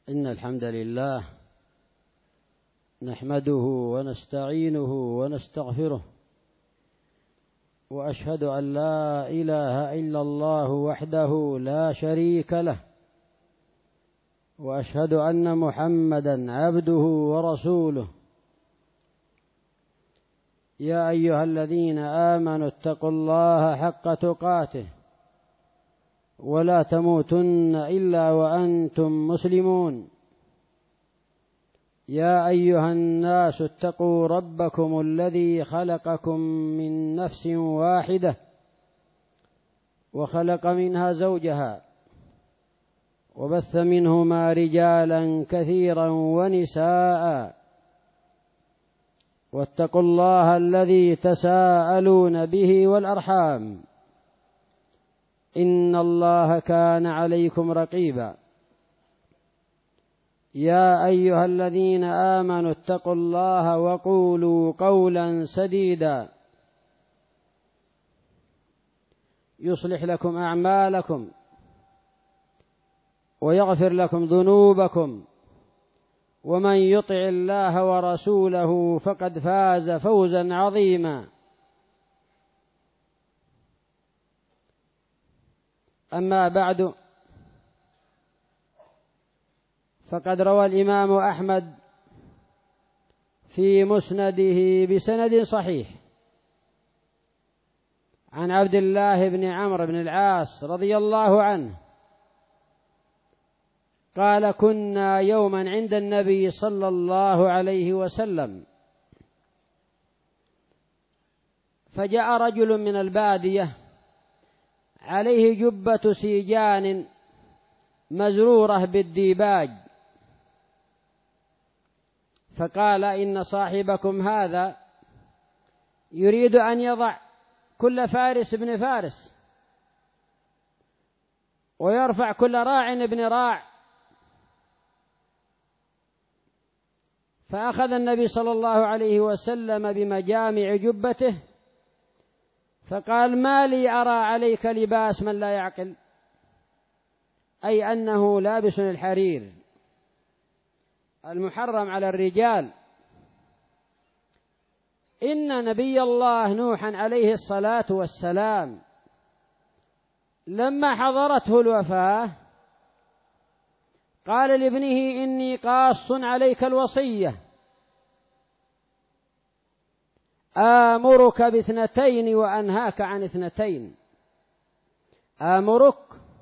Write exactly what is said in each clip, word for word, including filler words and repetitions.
إن الحمد لله نحمده ونستعينه ونستغفره، وأشهد أن لا إله إلا الله وحده لا شريك له، وأشهد أن محمدا عبده ورسوله. يا أيها الذين آمنوا اتقوا الله حق تقاته ولا تموتن إلا وأنتم مسلمون. يا أيها الناس اتقوا ربكم الذي خلقكم من نفس واحدة وخلق منها زوجها وبث منهما رجالا كثيرا ونساء، واتقوا الله الذي تساءلون به والأرحام، إن الله كان عليكم رقيبا. يا أيها الذين آمنوا اتقوا الله وقولوا قولا سديدا يصلح لكم أعمالكم ويغفر لكم ذنوبكم، ومن يطع الله ورسوله فقد فاز فوزا عظيما. أما بعد، فقد روى الإمام أحمد في مسنده بسند صحيح عن عبد الله بن عمرو بن العاص رضي الله عنه قال: كنا يوما عند النبي صلى الله عليه وسلم، فجاء رجل من البادية عليه جبة سيجان مزرورة بالديباج، فقال: إن صاحبكم هذا يريد أن يضع كل فارس ابن فارس، ويرفع كل راع ابن راع. فأخذ النبي صلى الله عليه وسلم بمجامع جبته فقال: ما لي أرى عليك لباس من لا يعقل، أي أنه لابس الحرير المحرم على الرجال. إن نبي الله نوحا عليه الصلاة والسلام لما حضرته الوفاة قال لابنه: إني قاص عليك الوصية، آمرك باثنتين وأنهاك عن اثنتين. آمرك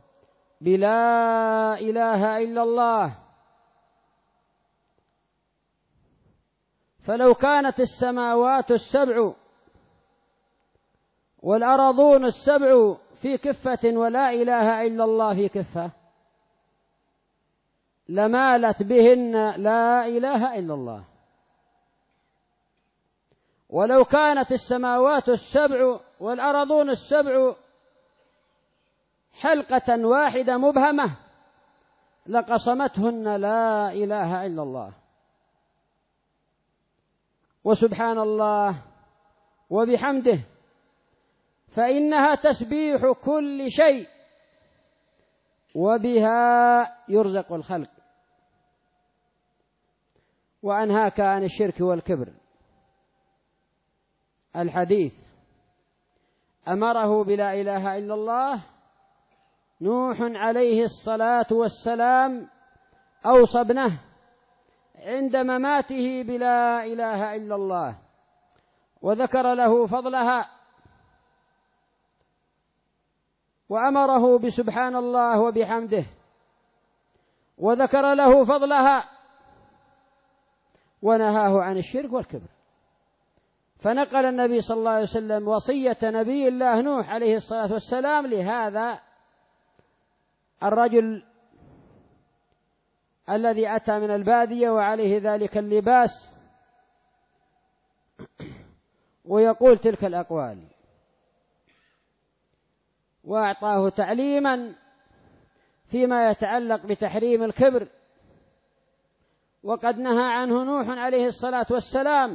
بلا إله إلا الله، فلو كانت السماوات السبع والأرضون السبع في كفة ولا إله إلا الله في كفة لمالت بهن لا إله إلا الله. ولو كانت السماوات السبع والأرضون السبع حلقة واحدة مبهمة لقصمتهن لا إله إلا الله. وسبحان الله وبحمده، فإنها تسبيح كل شيء، وبها يرزق الخلق. وأنهاك عن الشرك والكبر. الحديث أمره بلا إله إلا الله نوح عليه الصلاة والسلام، أوصى ابنه عند مماته بلا إله إلا الله، وذكر له فضلها، وأمره بسبحان الله وبحمده، وذكر له فضلها، ونهاه عن الشرك والكبر. فنقل النبي صلى الله عليه وسلم وصية نبي الله نوح عليه الصلاة والسلام لهذا الرجل الذي أتى من البادية وعليه ذلك اللباس، ويقول تلك الأقوال، وأعطاه تعليما فيما يتعلق بتحريم الكبر، وقد نهى عنه نوح عليه الصلاة والسلام،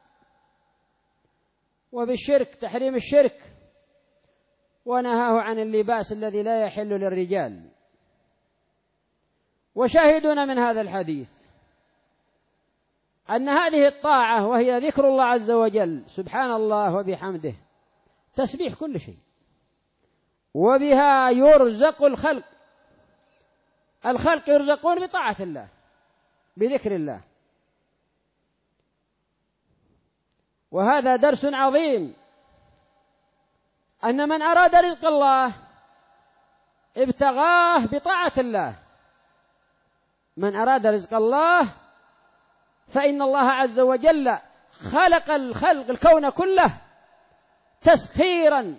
وبالشرك تحريم الشرك، ونهاه عن اللباس الذي لا يحل للرجال. وشاهدنا من هذا الحديث أن هذه الطاعة وهي ذكر الله عز وجل سبحان الله وبحمده تسبيح كل شيء، وبها يرزق الخلق. الخلق يرزقون بطاعة الله بذكر الله. وهذا درس عظيم أن من أراد رزق الله ابتغاه بطاعة الله. من أراد رزق الله فإن الله عز وجل خلق الخلق الكون كله تسخيرا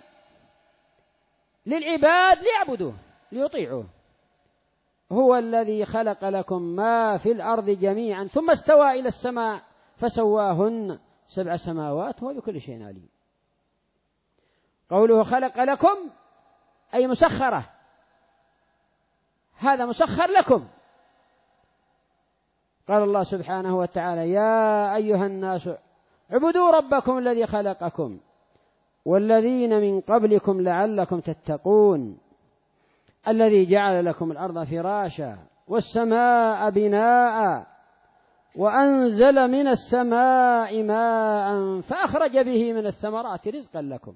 للعباد ليعبدوه ليطيعوه. هو الذي خلق لكم ما في الأرض جميعا ثم استوى إلى السماء فسواهن سبع سماوات وهو بكل شيء عليم. قوله خلق لكم أي مسخرة، هذا مسخر لكم. قال الله سبحانه وتعالى يا أيها الناس اعبدوا ربكم الذي خلقكم والذين من قبلكم لعلكم تتقون الذي جعل لكم الأرض فراشا والسماء بناء وأنزل من السماء ماء فأخرج به من الثمرات رزقا لكم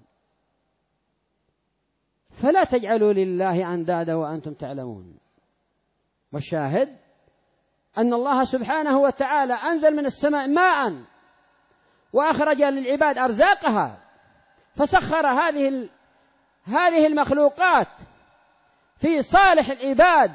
فلا تجعلوا لله أندادا وأنتم تعلمون. والشاهد أن الله سبحانه وتعالى أنزل من السماء ماء وأخرج للعباد أرزاقها، فسخر هذه هذه المخلوقات في صالح العباد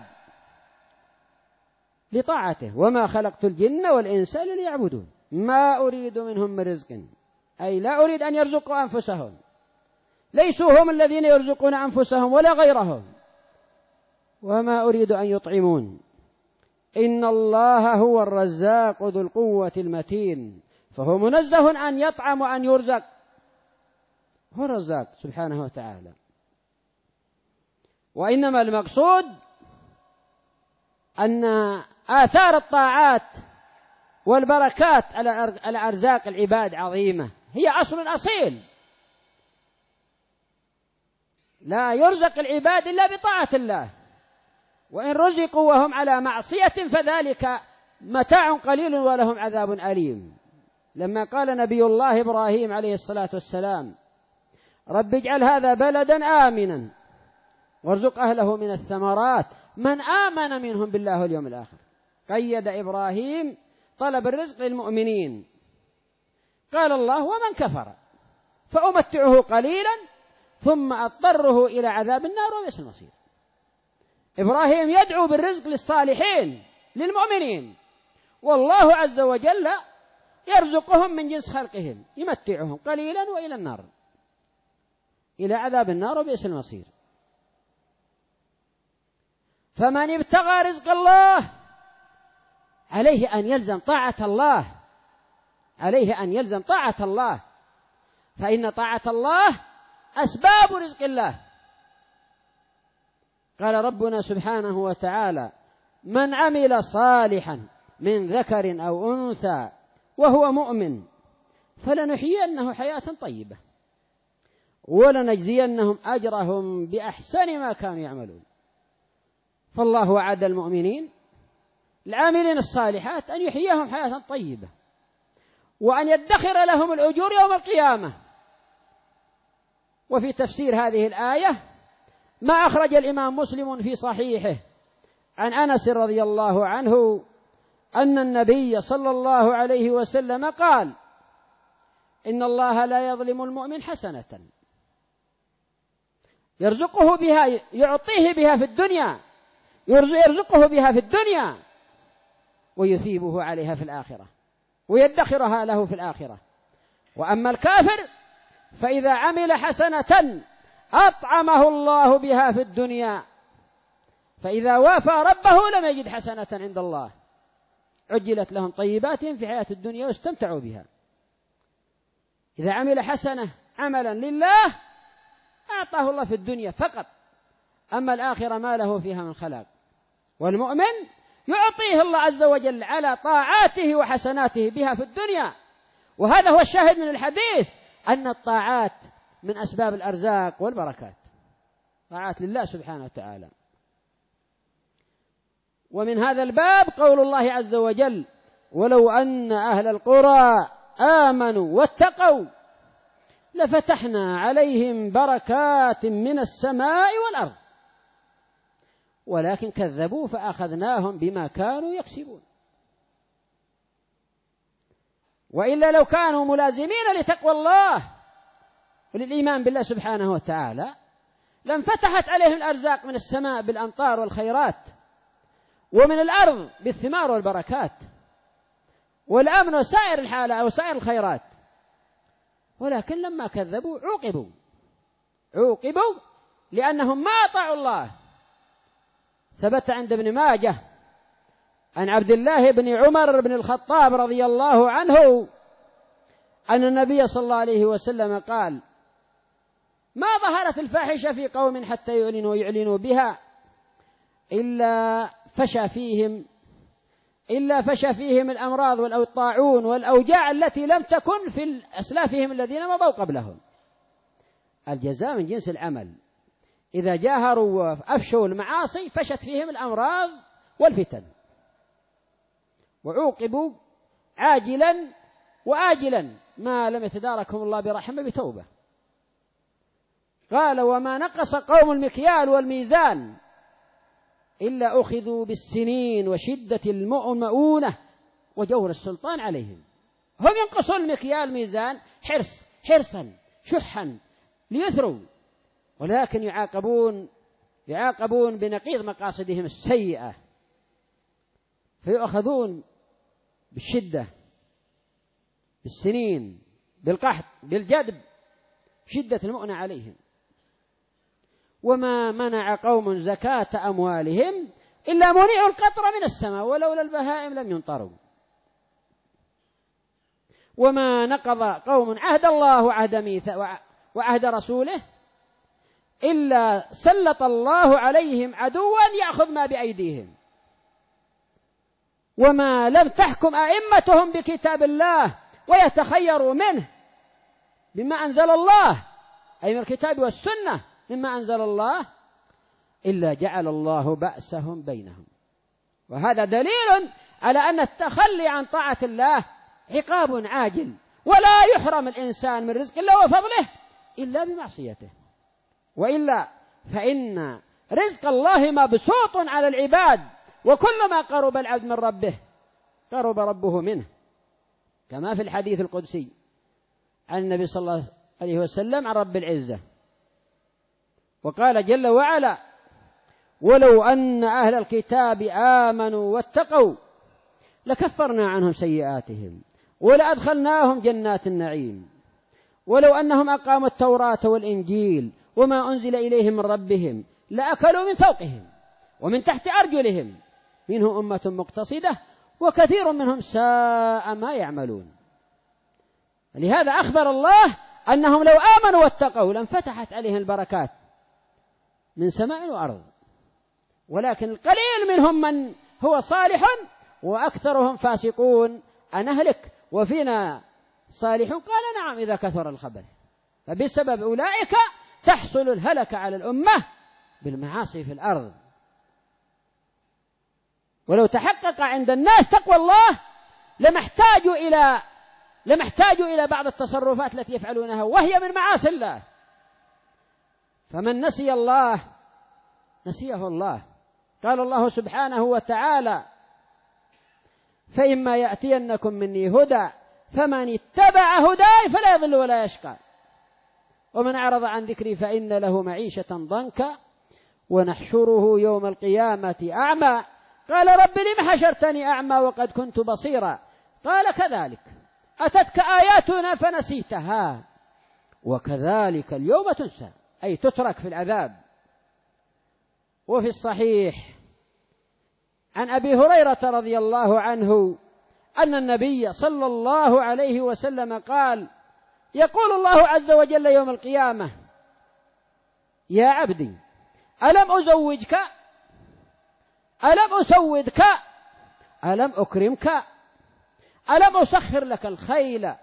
لطاعته. وما خلقت الجن والإنس إلا ليعبدون ما أريد منهم من رزق، أي لا أريد أن يرزقوا أنفسهم، ليسوا هم الذين يرزقون أنفسهم ولا غيرهم، وما أريد أن يطعمون. إن الله هو الرزاق ذو القوة المتين، فهو منزه أن يطعم وأن يرزق، هو الرزاق سبحانه وتعالى. وإنما المقصود أن آثار الطاعات والبركات على أرزاق العباد عظيمة، هي أصل أصيل، لا يرزق العباد إلا بطاعة الله، وإن رزقوا وهم على معصية فذلك متاع قليل ولهم عذاب أليم. لما قال نبي الله إبراهيم عليه الصلاة والسلام رب اجعل هذا بلدا آمنا وارزق أهله من الثمرات من آمن منهم بالله واليوم الآخر، قيد إبراهيم طلب الرزق للمؤمنين. قال الله ومن كفر فأمتعه قليلا ثم أضطره إلى عذاب النار وبئس المصير. إبراهيم يدعو بالرزق للصالحين للمؤمنين، والله عز وجل يرزقهم من جنس خلقهم، يمتعهم قليلا وإلى النار إلى عذاب النار وبئس المصير. فمن ابتغى رزق الله عليه أن يلزم طاعة الله، عليه أن يلزم طاعة الله، فإن طاعة الله أسباب رزق الله. قال ربنا سبحانه وتعالى من عمل صالحا من ذكر أو أنثى وهو مؤمن فلنحيينه حياة طيبة ولنجزينهم أجرهم بأحسن ما كانوا يعملون. فالله وعد المؤمنين العاملين الصالحات أن يحييهم حياة طيبة وأن يدخر لهم الأجور يوم القيامة. وفي تفسير هذه الآية ما أخرج الإمام مسلم في صحيحه عن أنس رضي الله عنه أن النبي صلى الله عليه وسلم قال إن الله لا يظلم المؤمن حسنة يرزقه بها يعطيه بها في الدنيا يرزقه بها في الدنيا ويثيبه عليها في الآخرة ويدخرها له في الآخرة. وأما الكافر فإذا عمل حسنة أطعمه الله بها في الدنيا فإذا وافى ربه لم يجد حسنة عند الله عجلت لهم طيباتهم في حياة الدنيا واستمتعوا بها. إذا عمل حسنة عملا لله أعطاه الله في الدنيا فقط، أما الآخرة ما له فيها من خلاق. والمؤمن يعطيه الله عز وجل على طاعاته وحسناته بها في الدنيا. وهذا هو الشاهد من الحديث أن الطاعات من أسباب الأرزاق والبركات، طاعات لله سبحانه وتعالى. ومن هذا الباب قول الله عز وجل: ولو أن أهل القرى آمنوا واتقوا لفتحنا عليهم بركات من السماء والأرض ولكن كذبوا فأخذناهم بما كانوا يكسبون. وإلا لو كانوا ملازمين لتقوى الله وللإيمان بالله سبحانه وتعالى لانفتحت عليهم الأرزاق من السماء بالأمطار والخيرات، ومن الأرض بالثمار والبركات، والأمن وسائر الحالة وسائر الخيرات، ولكن لما كذبوا عوقبوا عوقبوا لأنهم ما أطاعوا الله. ثبت عند ابن ماجه عن عبد الله بن عمر بن الخطاب رضي الله عنه أن النبي صلى الله عليه وسلم قال: ما ظهرت الفاحشة في قوم حتى يعلنوا يعلنوا بها إلا فشى فيهم إلا فشى فيهم الأمراض والطاعون والأوجاع التي لم تكن في أسلافهم الذين مضوا قبلهم. الجزاء من جنس العمل، إذا جاهروا وأفشوا المعاصي فشت فيهم الأمراض والفتن، وعوقبوا عاجلا وآجلا ما لم يتداركهم الله برحمة بتوبة. قال: وما نقص قوم المكيال والميزان إلا أخذوا بالسنين وشدة المؤونة وجور السلطان عليهم. هم ينقصون المكيال والميزان حرص حرصا شحا ليثروا، ولكن يعاقبون يعاقبون بنقيض مقاصدهم السيئة، فيؤخذون بالشدة بالسنين بالقحط بالجدب شدة المؤنة عليهم. وما منع قوم زكاة أموالهم إلا منعوا القطر من السماء ولولا البهائم لم ينطروا. وما نقض قوم عهد الله وعهد ميثاق وعهد رسوله إلا سلط الله عليهم عدوا يأخذ ما بأيديهم. وما لم تحكم أئمتهم بكتاب الله ويتخيروا منه بما أنزل الله، أي من الكتاب والسنة مما أنزل الله، إلا جعل الله بأسهم بينهم. وهذا دليل على أن التخلي عن طاعة الله عقاب عاجل، ولا يحرم الإنسان من رزق الله وفضله إلا بمعصيته، وإلا فإن رزق الله مبسوط على العباد، وكلما قرب العبد من ربه قرب ربه منه، كما في الحديث القدسي عن النبي صلى الله عليه وسلم عن رب العزة، وقال جل وعلا: ولو أن أهل الكتاب آمنوا واتقوا لكفرنا عنهم سيئاتهم ولأدخلناهم جنات النعيم ولو أنهم أقاموا التوراة والإنجيل وما أنزل إليهم من ربهم لأكلوا من فوقهم ومن تحت أرجلهم منهم أمة مقتصدة وكثير منهم ساء ما يعملون. لهذا أخبر الله أنهم لو آمنوا واتقوا لانفتحت عليهم البركات من سماء وأرض، ولكن القليل منهم من هو صالح وأكثرهم فاسقون. أنهلك وفينا صالح؟ قال: نعم إذا كثر الخبث. فبسبب أولئك تحصل الهلك على الأمة بالمعاصي في الأرض. ولو تحقق عند الناس تقوى الله لما احتاجوا إلى لما احتاجوا إلى بعض التصرفات التي يفعلونها وهي من معاصي الله. فمن نسي الله نسيه الله. قال الله سبحانه وتعالى: فإما يأتينكم مني هدى فمن اتبع هداي فلا يضل ولا يشقى ومن أعرض عن ذكري فإن له معيشة ضنكا ونحشره يوم القيامة أعمى قال رب لم حشرتني أعمى وقد كنت بصيرا قال كذلك أتتك آياتنا فنسيتها وكذلك اليوم تنسى، أي تترك في العذاب. وفي الصحيح عن أبي هريرة رضي الله عنه أن النبي صلى الله عليه وسلم قال: يقول الله عز وجل يوم القيامة: يا عبدي ألم أزوجك ألم أسودك ألم أكرمك ألم أسخر لك الخيل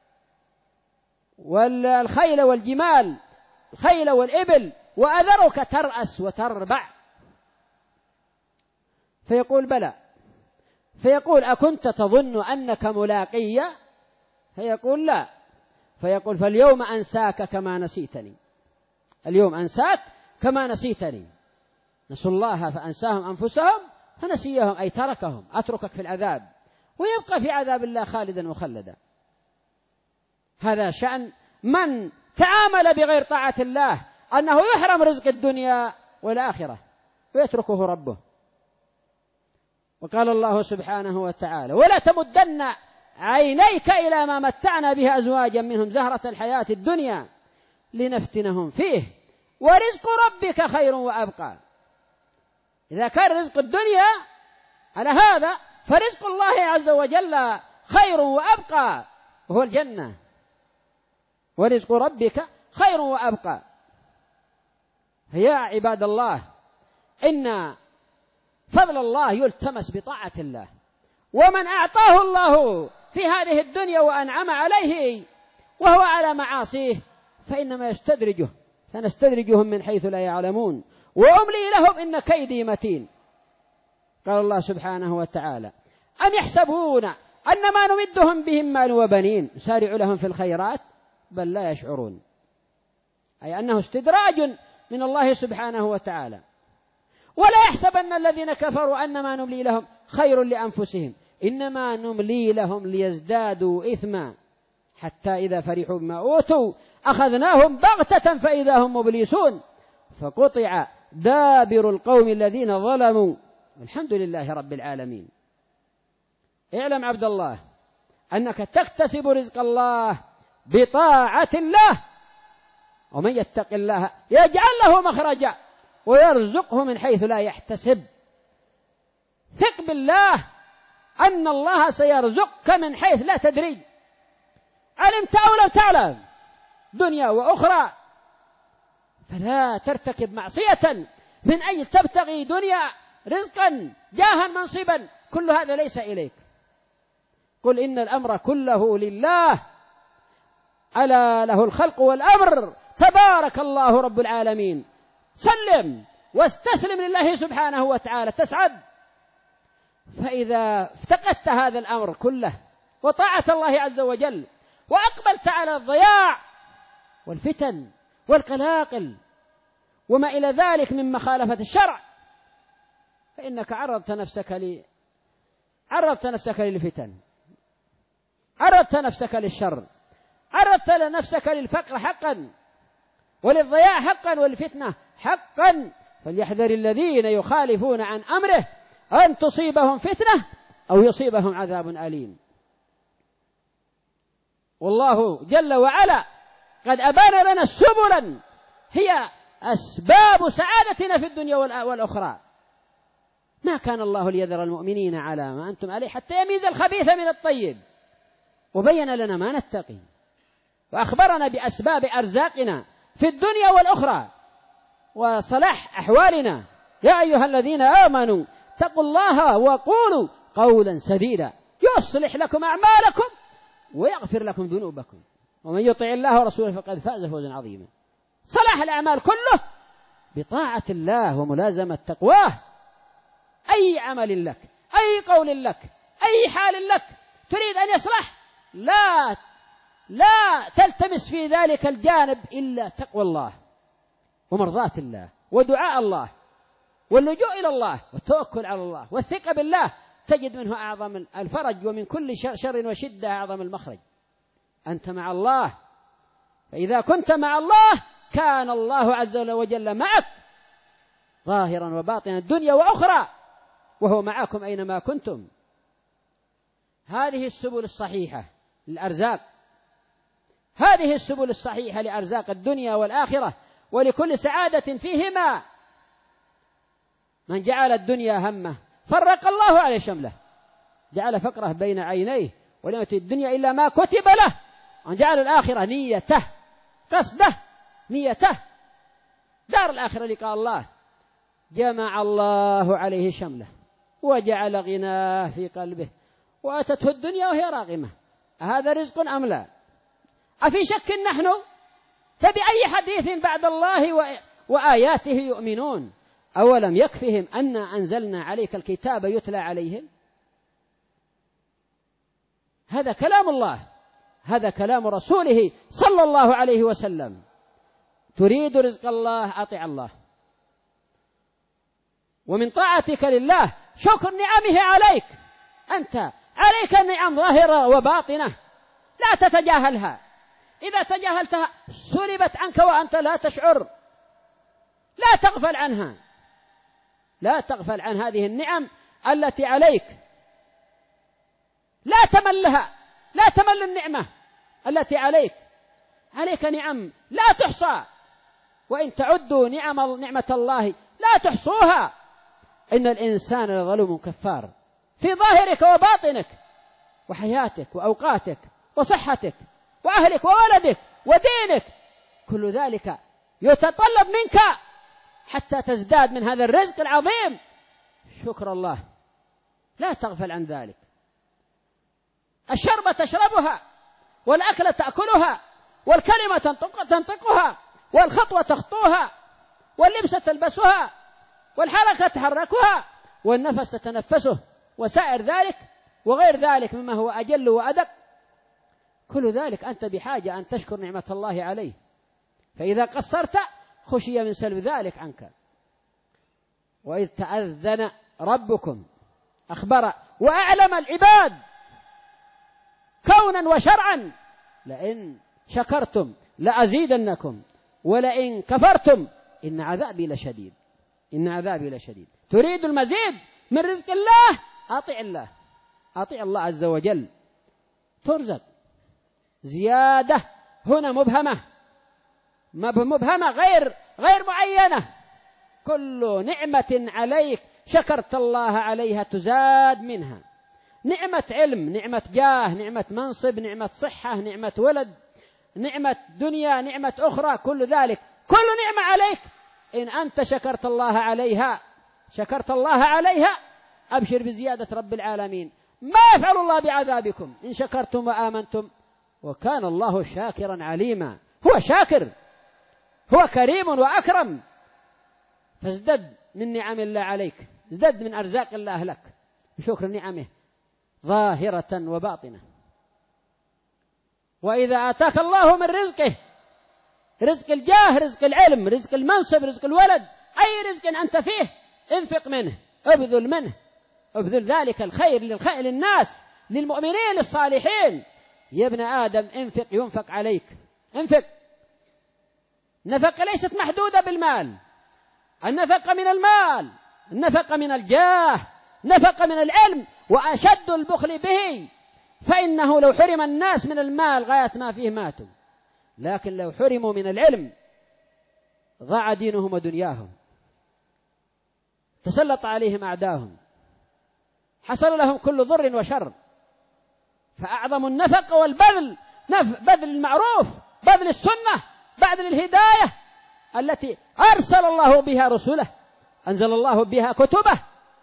والخيل والجمال الخيل والإبل وأذرك ترأس وتربع. فيقول بلى، فيقول أكنت تظن أنك ملاقي؟ فيقول لا، فيقول فاليوم أنساك كما نسيتني، اليوم أنساك كما نسيتني. نسوا الله فأنساهم أنفسهم فنسيهم، أي تركهم، أتركك في العذاب، ويبقى في عذاب الله خالدا مخلدا. هذا شأن من تعامل بغير طاعة الله، أنه يحرم رزق الدنيا والآخرة ويتركه ربه. وقال الله سبحانه وتعالى: ولا تمدن عينيك إلى ما متعنا به أزواجا منهم زهرة الحياة الدنيا لنفتنهم فيه ورزق ربك خير وأبقى. إذا كان رزق الدنيا على هذا فرزق الله عز وجل خير وأبقى، وهو الجنة، ورزق ربك خير وأبقى. يا عباد الله، إن فضل الله يلتمس بطاعة الله، ومن أعطاه الله في هذه الدنيا وأنعم عليه وهو على معاصيه فإنما يستدرجه، سنستدرجهم من حيث لا يعلمون وأملي لهم إن كيدي متين. قال الله سبحانه وتعالى: أم يحسبون أن ما نمدهم بهم مال وبنين نسارع لهم في الخيرات بل لا يشعرون، أي أنه استدراج من الله سبحانه وتعالى. ولا يحسبن الذين كفروا أن ما نملي لهم خير لأنفسهم إنما نملي لهم ليزدادوا إثما حتى إذا فرحوا بما أوتوا أخذناهم بغتة فإذا هم مبلسون فقطع دابر القوم الذين ظلموا الحمد لله رب العالمين. اعلم عبد الله أنك تكتسب رزق الله بطاعة الله، ومن يتق الله يجعل له مخرجا ويرزقه من حيث لا يحتسب. ثق بالله أن الله سيرزقك من حيث لا تدري، علمت أو لم تعلم، دنيا وأخرى. فلا ترتكب معصية من أجل تبتغي دنيا، رزقا، جاها، منصبا، كل هذا ليس إليك. قل إن الأمر كله لله ألا له الخلق والأمر تبارك الله رب العالمين. سلم واستسلم لله سبحانه وتعالى تسعد. فإذا افتقدت هذا الأمر كله وطاعة الله عز وجل وأقبلت على الضياع والفتن والقلاقل وما إلى ذلك من مخالفة الشرع فإنك عرضت نفسك ل... عرضت نفسك للفتن، عرضت نفسك للشر، عرضت نفسك للفقر حقا وللضياع حقا والفتنة حقا. فليحذر الذين يخالفون عن أمره أن تصيبهم فتنة أو يصيبهم عذاب أليم. والله جل وعلا قد أبان لنا سبلا هي أسباب سعادتنا في الدنيا والأخرى. ما كان الله ليذر المؤمنين على ما أنتم عليه حتى يميز الخبيث من الطيب، وبين لنا ما نتقي، وأخبرنا بأسباب أرزاقنا في الدنيا والأخرى وصلاح أحوالنا. يا أيها الذين آمنوا اتقوا الله وقولوا قولا سديدا يصلح لكم أعمالكم ويغفر لكم ذنوبكم ومن يطع الله ورسوله فقد فاز فوزا عظيما. صلاح الأعمال كله بطاعة الله وملازمة تقواه. أي عمل لك، أي قول لك، أي حال لك تريد أن يصلح لا لا تلتمس في ذلك الجانب إلا تقوى الله ومرضاة الله ودعاء الله واللجوء إلى الله والتوكل على الله والثقة بالله، تجد منه أعظم الفرج ومن كل شر وشدة أعظم المخرج. أنت مع الله، فإذا كنت مع الله كان الله عز وجل معك ظاهرا وباطنا الدنيا وأخرى، وهو معكم أينما كنتم. هذه السبل الصحيحة للأرزاق، هذه السبل الصحيحة لأرزاق الدنيا والآخرة ولكل سعادة فيهما. من جعل الدنيا همه فرق الله عليه شمله، جعل فقره بين عينيه ولم يأتي الدنيا إلا ما كتب له، وجعل الآخرة نيته قصده نيته دار الآخرة لقاء الله. جمع الله عليه شمله وجعل غناه في قلبه وأتته الدنيا وهي راغمة. هذا رزق أم لا؟ أفي شك نحن؟ فبأي حديث بعد الله وآياته يؤمنون؟ أولم يكفهم أنا أنزلنا عليك الكتاب يتلى عليهم؟ هذا كلام الله، هذا كلام رسوله صلى الله عليه وسلم. تريد رزق الله أطع الله، ومن طاعتك لله شكر نعمه عليك. أنت عليك النعم ظاهرة وباطنة لا تتجاهلها، إذا تجاهلتها سلبت عنك وأنت لا تشعر. لا تغفل عنها، لا تغفل عن هذه النعم التي عليك، لا تملها، لا تمل النعمة التي عليك. عليك نعم لا تحصى، وإن تعدوا نعم نعمة الله لا تحصوها. إن الإنسان لظلوم كفار في ظاهرك وباطنك وحياتك وأوقاتك وصحتك وأهلك وولدك ودينك، كل ذلك يتطلب منك حتى تزداد من هذا الرزق العظيم شكر الله. لا تغفل عن ذلك. الشربة تشربها، والأكل تأكلها، والكلمة تنطقها، والخطوة تخطوها، واللبس تلبسها، والحركة تحركها، والنفس تتنفسه، وسائر ذلك وغير ذلك مما هو أجل وأدق. كل ذلك أنت بحاجة أن تشكر نعمة الله عليه، فإذا قصرت خشي من سلب ذلك عنك. وإذ تأذن ربكم أخبر وأعلم العباد كونا وشرعا لئن شكرتم لأزيدنكم ولئن كفرتم إن عذابي لشديد. إن عذابي لشديد. تريد المزيد من رزق الله أطع الله، أطع الله عز وجل ترزق. زيادة هنا مبهمة، مبهمة غير غير معينة. كل نعمة عليك شكرت الله عليها تزاد منها. نعمة علم، نعمة جاه، نعمة منصب، نعمة صحة، نعمة ولد، نعمة دنيا، نعمة أخرى، كل ذلك كل نعمة عليك إن أنت شكرت الله عليها، شكرت الله عليها أبشر بزيادة رب العالمين. ما يفعل الله بعذابكم إن شكرتم وآمنتم وكان الله شاكرا عليما. هو شاكر، هو كريم وأكرم، فازدد من نعم الله عليك، ازدد من أرزاق الله لك بشكر نعمه ظاهرة وباطنة. وإذا آتاك الله من رزقه، رزق الجاه، رزق العلم، رزق المنصب، رزق الولد، أي رزق أنت فيه انفق منه، ابذل منه، ابذل ذلك الخير للخير للناس، للمؤمنين للصالحين. يا ابن آدم انفق ينفق عليك، انفق. النفقة ليست محدودة بالمال، النفقة من المال، النفقة من الجاه، نفقة من العلم. وأشد البخل به، فإنه لو حرم الناس من المال غاية ما فيه ماتوا، لكن لو حرموا من العلم ضاع دينهم ودنياهم، تسلط عليهم أعداهم، حصل لهم كل ضر وشر. فأعظم النفقة والبذل نف بذل المعروف، بذل السنة، بذل الهداية التي أرسل الله بها رسوله، أنزل الله بها كتبه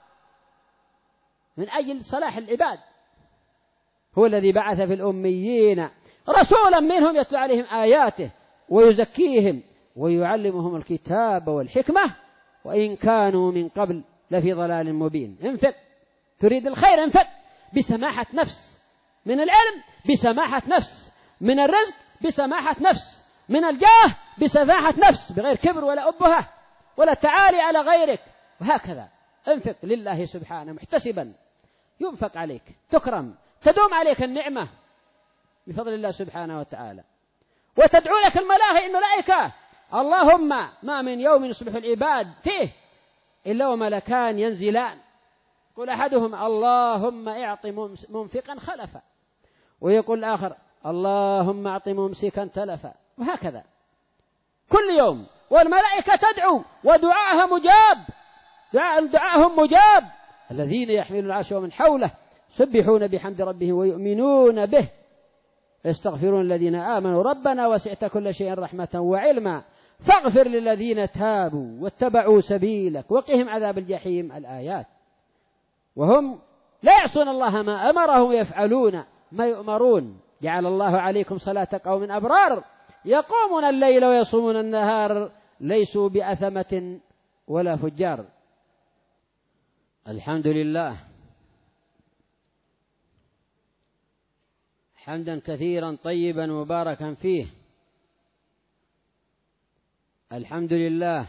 من أجل صلاح العباد. هو الذي بعث في الأميين رسولا منهم يتلو عليهم آياته ويزكيهم ويعلمهم الكتاب والحكمة وإن كانوا من قبل لفي ضلال مبين. انفق، تريد الخير انفق بسماحة نفس، من العلم بسماحة نفس، من الرزق بسماحة نفس، من الجاه بسماحة نفس، بغير كبر ولا أبهة ولا تعالي على غيرك. وهكذا انفق لله سبحانه محتسبا، ينفق عليك، تكرم، تدوم عليك النعمة بفضل الله سبحانه وتعالى. وتدعو لك الملائكة، اللهم ما من يوم يصبح العباد فيه إلا وملكان ينزلان، يقول أحدهم اللهم اعط منفقا خلفا، ويقول الآخر اللهم اعط ممسكا تلفا، وهكذا كل يوم. والملائكة تدعو ودعاءها مجاب، دعاء دعاءهم مجاب. الذين يحملون العرش ومن حوله يسبحون بحمد ربهم ويؤمنون به ويستغفرون الذين آمنوا ربنا وسعت كل شيء رحمة وعلما فاغفر للذين تابوا واتبعوا سبيلك وقهم عذاب الجحيم. الآيات. وهم لا يعصون الله ما أمرهم ويفعلون ما يؤمرون. جعل الله عليكم صلاة قوم أبرار يقومون الليل ويصومون النهار ليسوا بأثمة ولا فجار. الحمد لله حمدا كثيرا طيبا مباركا فيه. الحمد لله،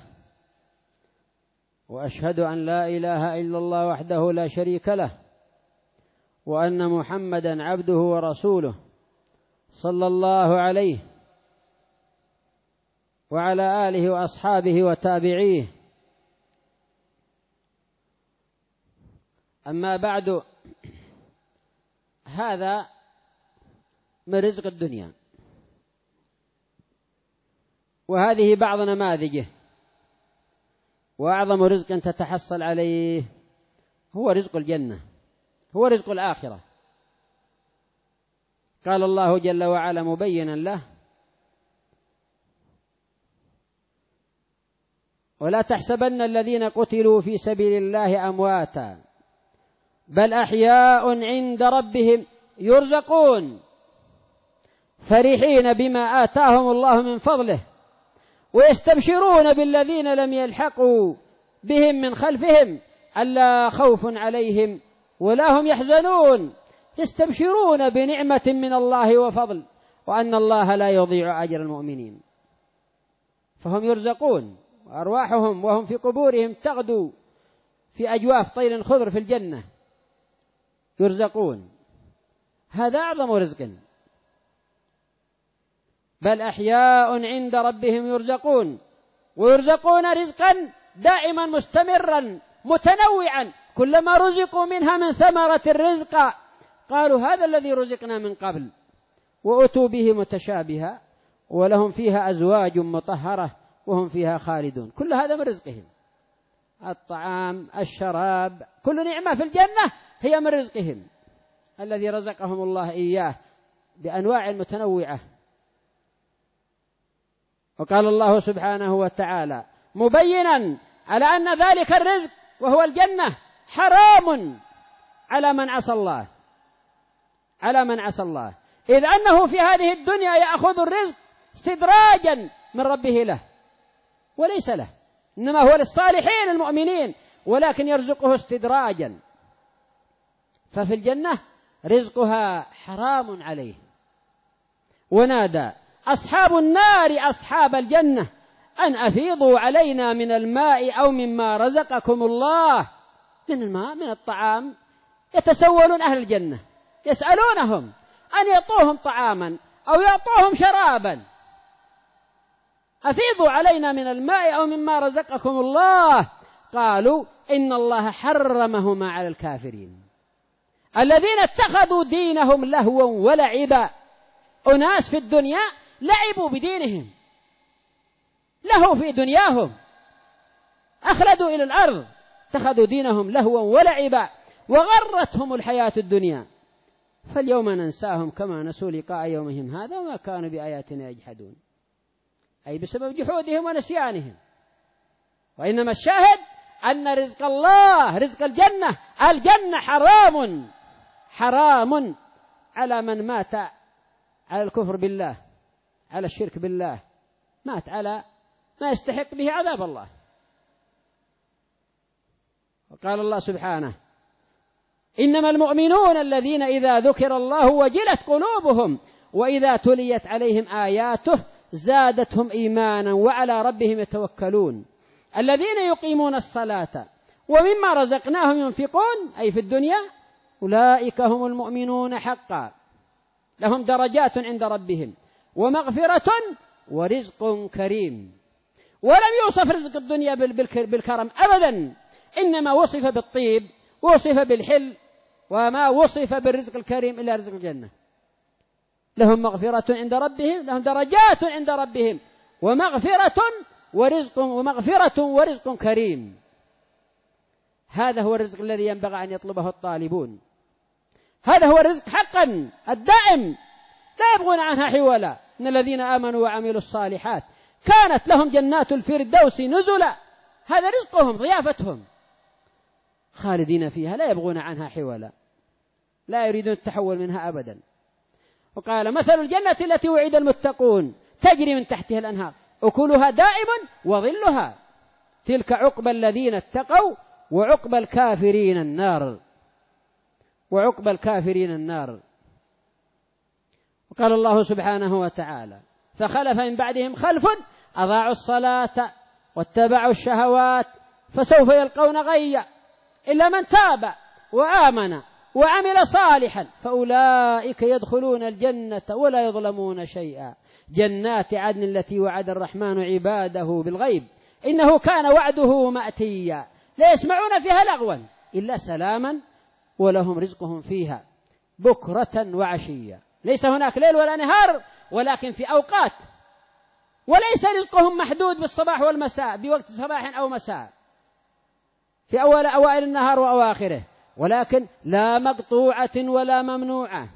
وأشهد أن لا إله إلا الله وحده لا شريك له، وأن محمدا عبده ورسوله صلى الله عليه وعلى آله وأصحابه وتابعيه. أما بعد، هذا من رزق الدنيا، وهذه بعض نماذجه. وأعظم رزق تتحصل عليه هو رزق الجنة، هو رزق الآخرة. قال الله جل وعلا مبينا له: ولا تحسبن الذين قتلوا في سبيل الله أمواتا بل أحياء عند ربهم يرزقون فرحين بما آتاهم الله من فضله ويستبشرون بالذين لم يلحقوا بهم من خلفهم ألا خوف عليهم ولا هم يحزنون يستبشرون بنعمة من الله وفضل وأن الله لا يضيع أجر المؤمنين. فهم يرزقون وأرواحهم وهم في قبورهم تغدو في أجواف طير خضر في الجنة، يرزقون. هذا أعظم رزق. بل أحياء عند ربهم يرزقون، ويرزقون رزقا دائما مستمرا متنوعا، كلما رزقوا منها من ثمرة الرزق قالوا هذا الذي رزقنا من قبل، وأتوا به متشابها، ولهم فيها أزواج مطهرة وهم فيها خالدون. كل هذا من رزقهم، الطعام، الشراب، كل نعمة في الجنة هي من رزقهم الذي رزقهم الله إياه بأنواع متنوعة. وقال الله سبحانه وتعالى مبينا على أن ذلك الرزق وهو الجنة حرام على من عصى الله، على من عصى الله، إذ أنه في هذه الدنيا يأخذ الرزق استدراجا من ربه له وليس له، إنما هو للصالحين المؤمنين، ولكن يرزقه استدراجا. ففي الجنة رزقها حرام عليه. ونادى أصحاب النار أصحاب الجنة أن أفيضوا علينا من الماء أو مما رزقكم الله. من الماء، من الطعام. يتسولون أهل الجنة يسألونهم أن يعطوهم طعاما أو يعطوهم شرابا. أفيضوا علينا من الماء أو مما رزقكم الله. قالوا إن الله حرمهما على الكافرين الذين اتخذوا دينهم لهوا ولعبا. أناس في الدنيا لعبوا بدينهم، لهوا في دنياهم، أخلدوا إلى الأرض، اتخذوا دينهم لهوا ولعبا وغرتهم الحياة الدنيا. فاليوم ننساهم كما نسوا لقاء يومهم هذا وما كانوا بآياتنا يجحدون، أي بسبب جحودهم ونسيانهم. وإنما الشاهد أن رزق الله، رزق الجنة، الجنة حرام، حرام على من مات على الكفر بالله، على الشرك بالله، مات على ما يستحق به عذاب الله. وقال الله سبحانه إنما المؤمنون الذين إذا ذكر الله وجلت قلوبهم وإذا تليت عليهم آياته زادتهم إيمانا وعلى ربهم يتوكلون الذين يقيمون الصلاة ومما رزقناهم ينفقون، أي في الدنيا، أولئك هم المؤمنون حقا لهم درجات عند ربهم ومغفرة ورزق كريم. ولم يوصف رزق الدنيا بالكرم أبدا، إنما وصف بالطيب، وصف بالحل، وما وصف بالرزق الكريم إلا رزق الجنة. لهم مغفرة عند ربهم، لهم درجات عند ربهم ومغفرة ورزق ومغفرة ورزق كريم. هذا هو الرزق الذي ينبغي أن يطلبه الطالبون. هذا هو الرزق حقا الدائم لا يبغون عنها حولا. إن الذين آمنوا وعملوا الصالحات كانت لهم جنات الفردوس نزلا. هذا رزقهم، ضيافتهم، خالدين فيها لا يبغون عنها حولا، لا يريدون التحول منها أبدا. وقال مثل الجنة التي وعد المتقون تجري من تحتها الأنهار أكلها دائم وظلها. تلك عقبى الذين اتقوا وعقبى الكافرين النار وعقبى الكافرين النار. وقال الله سبحانه وتعالى: فخلف من بعدهم خلف أضاعوا الصلاة واتبعوا الشهوات فسوف يلقون غيا إلا من تاب وآمن وعمل صالحا فأولئك يدخلون الجنة ولا يظلمون شيئا جنات عدن التي وعد الرحمن عباده بالغيب إنه كان وعده مأتيا لا يسمعون فيها لغوا إلا سلاما ولهم رزقهم فيها بكرة وعشيا. ليس هناك ليل ولا نهار ولكن في أوقات، وليس رزقهم محدود بالصباح والمساء بوقت صباح أو مساء في أول أوائل النهار وأواخره، ولكن لا مقطوعة ولا ممنوعة.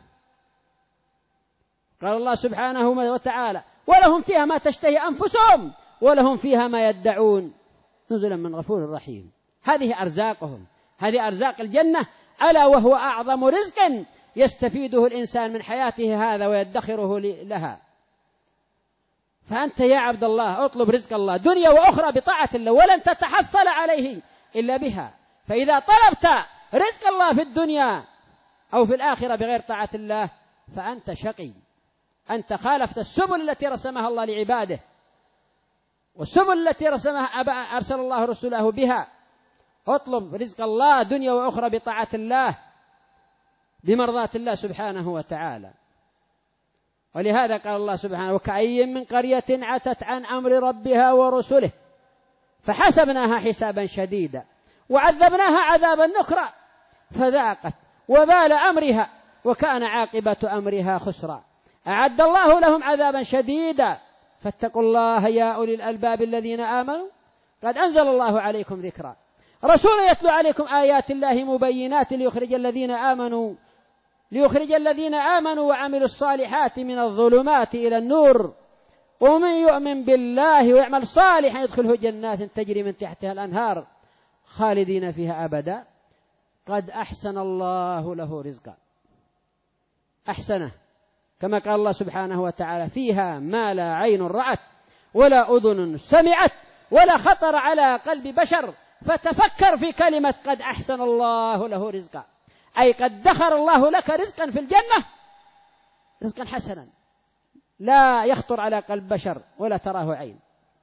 قال الله سبحانه وتعالى: ولهم فيها ما تشتهي أنفسهم ولهم فيها ما يدعون نزلا من غفور رحيم. هذه أرزاقهم، هذه أرزاق الجنة، ألا وهو أعظم رزق يستفيده الإنسان من حياته هذا ويدخره لها. فأنت يا عبد الله اطلب رزق الله دنيا وأخرى بطاعة الله ولن تتحصل عليه إلا بها. فإذا طلبت رزق الله في الدنيا أو في الآخرة بغير طاعة الله فأنت شقي، أنت خالفت السبل التي رسمها الله لعباده والسبل التي رسمها أرسل الله رسوله بها. اطلب رزق الله دنيا وأخرى بطاعة الله بمرضاة الله سبحانه وتعالى. ولهذا قال الله سبحانه: وكأي من قرية عتت عن أمر ربها ورسله فحسبناها حسابا شديدا وعذبناها عذابا نكرا فذاقت وبال أمرها وكان عاقبة أمرها خسرا أعد الله لهم عذابا شديدا فاتقوا الله يا أولي الألباب الذين آمنوا قد أنزل الله عليكم ذكرا رسول يتلو عليكم آيات الله مبينات ليخرج الذين آمنوا ليخرج الذين آمنوا وعملوا الصالحات من الظلمات إلى النور ومن يؤمن بالله ويعمل صالحا يدخله جنات تجري من تحتها الأنهار خالدين فيها أبدا قد أحسن الله له رزقا. أحسنه كما قال الله سبحانه وتعالى: فيها ما لا عين رأت ولا أذن سمعت ولا خطر على قلب بشر. فتفكر في كلمة قد أحسن الله له رزقا، أي قد دخر الله لك رزقا في الجنة، رزقا حسنا لا يخطر على قلب بشر ولا تراه عين.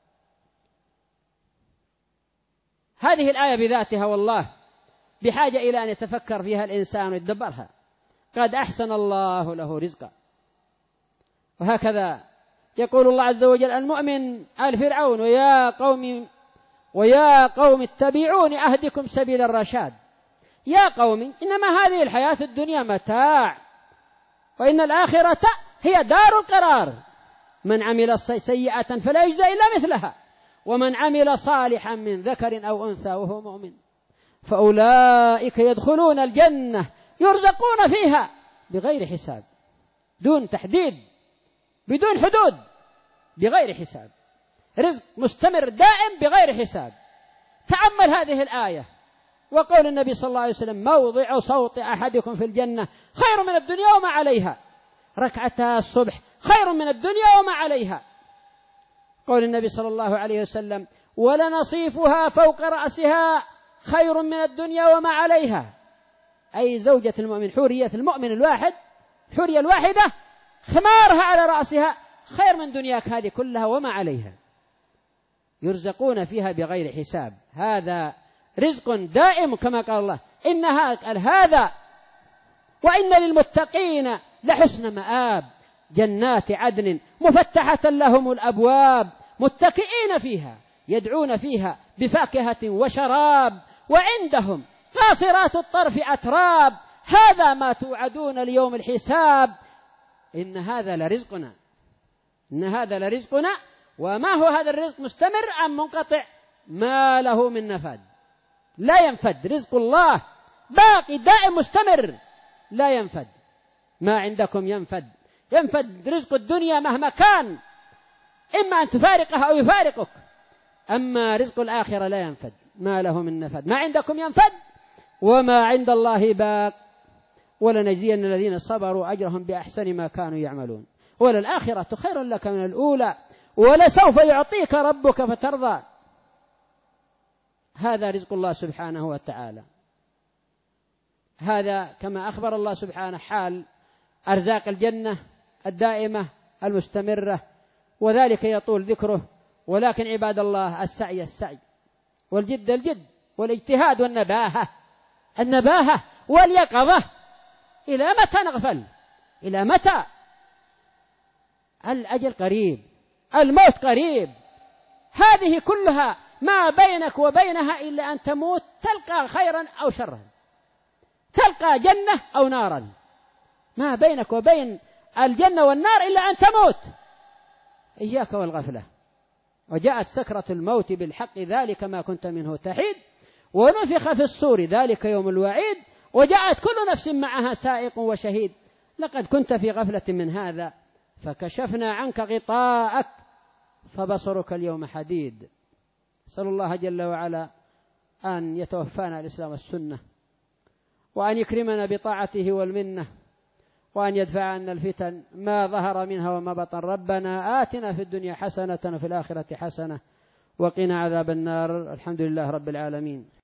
هذه الآية بذاتها والله بحاجة إلى أن يتفكر فيها الإنسان ويتدبرها. قد أحسن الله له رزقا. وهكذا يقول الله عز وجل: المؤمن آل فرعون ويا قوم ويا قوم اتبعوني أهدكم سبيل الرشاد. يا قوم إنما هذه الحياة الدنيا متاع وإن الآخرة هي دار القرار. من عمل سيئة فلا يجزى إلا مثلها ومن عمل صالحا من ذكر أو أنثى وهو مؤمن فأولئك يدخلون الجنة يرزقون فيها بغير حساب، دون تحديد، بدون حدود، بغير حساب، رزق مستمر دائم بغير حساب. تأمل هذه الآية وقول النبي صلى الله عليه وسلم: موضع صوت أحدكم في الجنة خير من الدنيا وما عليها، ركعتا الصبح خير من الدنيا وما عليها. قول النبي صلى الله عليه وسلم: ولنصيفها فوق رأسها خير من الدنيا وما عليها، أي زوجة المؤمن، حورية المؤمن الواحد، الحورية الواحدة خمارها على رأسها خير من دنياك هذه كلها وما عليها. يرزقون فيها بغير حساب. هذا رزق دائم كما قال الله: إن هذا وإن للمتقين لحسن مآب جنات عدن مفتحة لهم الأبواب متكئين فيها يدعون فيها بفاكهة وشراب وعندهم قاصرات الطرف أتراب هذا ما توعدون ليوم الحساب إن هذا لرزقنا إن هذا لرزقنا. وما هو هذا الرزق؟ مستمر أم منقطع؟ ما له من نفاد، لا ينفد. رزق الله باقي دائم مستمر لا ينفد. ما عندكم ينفد، ينفد رزق الدنيا مهما كان، إما أن تفارقه أو يفارقك، أما رزق الآخرة لا ينفد، ما له من نفد. ما عندكم ينفد وما عند الله باق ولنجزين الذين صبروا أجرهم بأحسن ما كانوا يعملون وللآخرة خير لك من الأولى ولسوف يعطيك ربك فترضى. هذا رزق الله سبحانه وتعالى. هذا كما أخبر الله سبحانه حال أرزاق الجنة الدائمة المستمرة، وذلك يطول ذكره. ولكن عباد الله، السعي السعي، والجد الجد، والاجتهاد والنباهة النباهة واليقظة. إلى متى نغفل؟ إلى متى؟ الأجل قريب، الموت قريب. هذه كلها ما بينك وبينها إلا أن تموت، تلقى خيرا أو شرا، تلقى جنة أو نارا. ما بينك وبين الجنة والنار إلا أن تموت. إياك والغفلة. وجاءت سكرة الموت بالحق، ذلك ما كنت منه تحيد، ونفخ في الصور، ذلك يوم الوعيد، وجاءت كل نفس معها سائق وشهيد. لقد كنت في غفلة من هذا فكشفنا عنك غطاءك فبصرك اليوم حديد. صلى الله جل وعلا أن يتوفانا الإسلام والسنة، وأن يكرمنا بطاعته والمنة، وأن يدفع عنا الفتن ما ظهر منها وما بطن. ربنا آتنا في الدنيا حسنة وفي الآخرة حسنة وقنا عذاب النار. الحمد لله رب العالمين.